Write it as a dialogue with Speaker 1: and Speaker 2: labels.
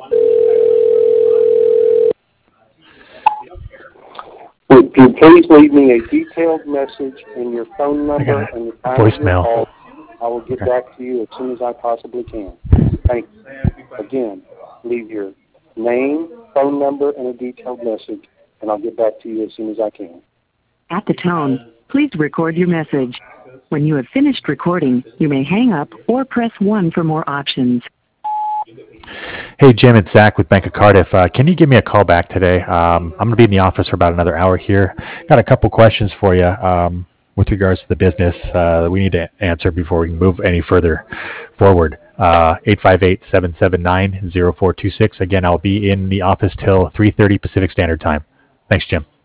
Speaker 1: Would you please leave me a detailed message and your phone number and the time of your call? I will get back to you as soon as I possibly can. Thank you. Again, leave your name, phone number, and a detailed message, and I'll get back to you as soon as I can.
Speaker 2: At the tone, please record your message. When you have finished recording, you may hang up or press 1 for more options.
Speaker 3: Hey, Jim, it's Zach with Bank of Cardiff. Can you give me a call back today? I'm going to be in the office for about another hour here. Got a couple questions for you with regards to the business that we need to answer before we can move any further forward. 858-779-0426. Again, I'll be in the office till 3:30 Pacific Standard Time. Thanks, Jim.